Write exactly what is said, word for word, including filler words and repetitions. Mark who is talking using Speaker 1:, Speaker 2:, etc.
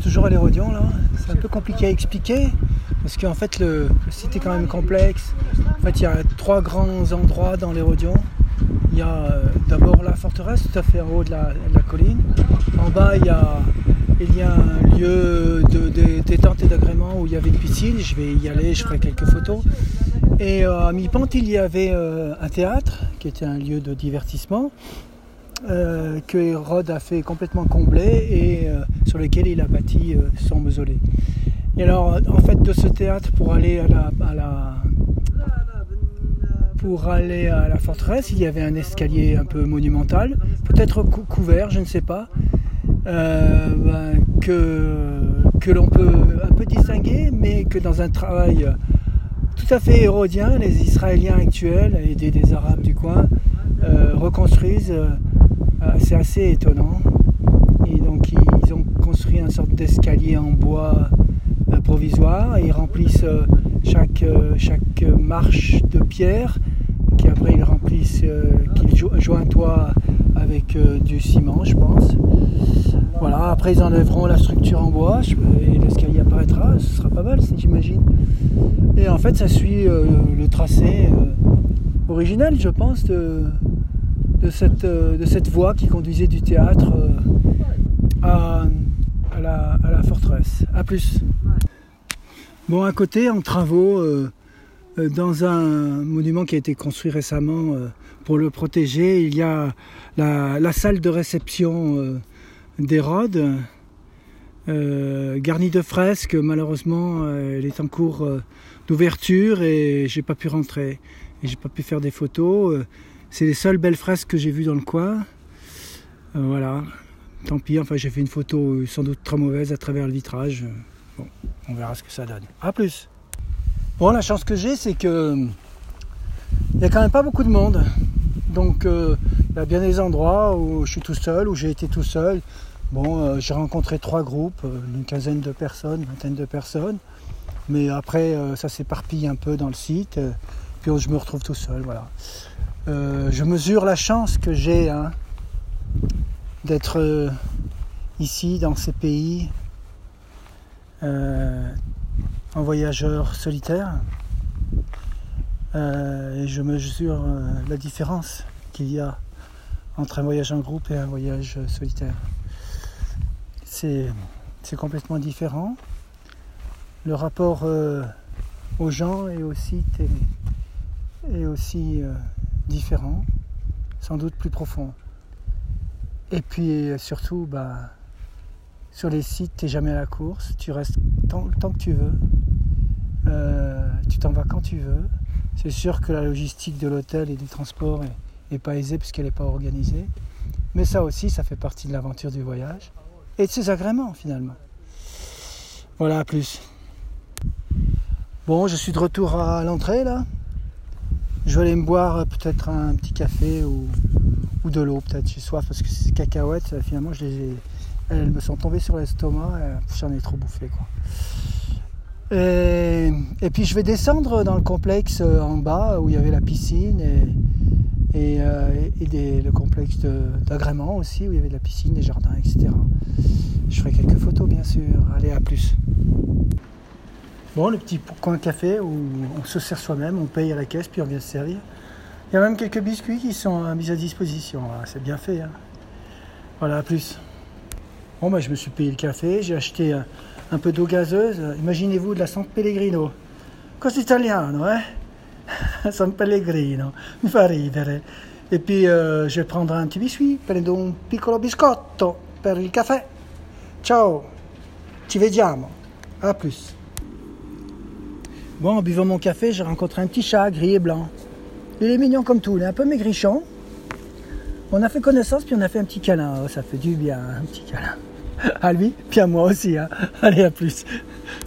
Speaker 1: toujours à l'Hérodion là. C'est un peu compliqué à expliquer parce qu'en fait le, le site est quand même complexe. En fait il y a trois grands endroits dans l'Hérodion. Il y a euh, d'abord la forteresse tout à fait en haut de la, de la colline. En bas il y a, il y a un lieu de, de détente et d'agrément où il y avait une piscine. Je vais y aller, je ferai quelques photos. Et euh, à mi-pente il y avait euh, un théâtre qui était un lieu de divertissement. Euh, que Hérode a fait complètement combler et euh, sur lequel il a bâti euh, son mausolée. Et alors, en fait, de ce théâtre pour aller à la, à la pour aller à la forteresse, il y avait un escalier un peu monumental, peut-être cou- couvert, je ne sais pas, euh, ben, que que l'on peut un peu distinguer, mais que dans un travail tout à fait hérodien, les Israéliens actuels, aidés des Arabes du coin, euh, reconstruisent. Euh, C'est assez étonnant. Et donc ils ont construit une sorte d'escalier en bois euh, provisoire et ils remplissent euh, chaque, euh, chaque marche de pierre qui après ils remplissent, euh, qu'ils jo- jointoient avec euh, du ciment, je pense. Voilà, après ils enlèveront la structure en bois et l'escalier apparaîtra, ce sera pas mal, j'imagine. Et en fait ça suit euh, le tracé euh, original, je pense, de De cette, de cette voie qui conduisait du théâtre à, à, la, à la forteresse. A plus. Bon, à côté, en travaux, euh, dans un monument qui a été construit récemment euh, pour le protéger, il y a la, la salle de réception euh, d'Hérode, euh, garnie de fresques. Malheureusement, euh, elle est en cours euh, d'ouverture et j'ai pas pu rentrer. Et j'ai pas pu faire des photos. Euh, C'est les seules belles fresques que j'ai vues dans le coin. Euh, voilà. Tant pis, enfin j'ai fait une photo sans doute très mauvaise à travers le vitrage. Bon, on verra ce que ça donne. A plus. Bon, la chance que j'ai, c'est que il n'y a quand même pas beaucoup de monde. Donc euh, il y a bien des endroits où je suis tout seul, où j'ai été tout seul. Bon, euh, j'ai rencontré trois groupes, euh, une quinzaine de personnes, une vingtaine de personnes. Mais après, euh, ça s'éparpille un peu dans le site. Euh, puis je me retrouve tout seul, voilà. Euh, je mesure la chance que j'ai hein, d'être euh, ici dans ces pays euh, en voyageur solitaire euh, et je mesure euh, la différence qu'il y a entre un voyage en groupe et un voyage solitaire. C'est, c'est complètement différent. Le rapport euh, aux gens et au site est, est aussi euh, différent, sans doute plus profond. Et puis surtout, bah, sur les sites, tu n'es jamais à la course, tu restes tant, tant que tu veux, euh, tu t'en vas quand tu veux. C'est sûr que la logistique de l'hôtel et du transport est, est pas aisée puisqu'elle n'est pas organisée, mais ça aussi, ça fait partie de l'aventure du voyage et de ses agréments finalement. Voilà, à plus. Bon, je suis de retour à l'entrée là. Je vais aller me boire peut-être un petit café ou, ou de l'eau, peut-être j'ai soif parce que ces cacahuètes, finalement, je les ai, elles me sont tombées sur l'estomac, et j'en ai trop bouffé quoi. Et, et puis je vais descendre dans le complexe en bas où il y avait la piscine et, et, euh, et des, le complexe de, d'agrément aussi où il y avait de la piscine, des jardins, et cetera. Je ferai quelques photos bien sûr. Allez, à plus. Bon, le petit coin café où on se sert soi-même, on paye à la caisse puis on vient se servir. Il y a même quelques biscuits qui sont mis à disposition, c'est bien fait. Hein. Voilà, à plus. Bon, bah, je me suis payé le café, j'ai acheté un, un peu d'eau gazeuse. Imaginez-vous de la San Pellegrino. Questo italiano, eh? San Pellegrino, mi fa ridere. Et puis euh, je vais prendre un petit biscuit, prendo un piccolo biscotto per il caffè. Ciao, ci vediamo. À plus. Bon, en buvant mon café, j'ai rencontré un petit chat gris et blanc. Il est mignon comme tout, il est un peu maigrichon. On a fait connaissance, puis on a fait un petit câlin. Oh, ça fait du bien, un petit câlin. À lui, puis à moi aussi. Hein. Allez, à plus.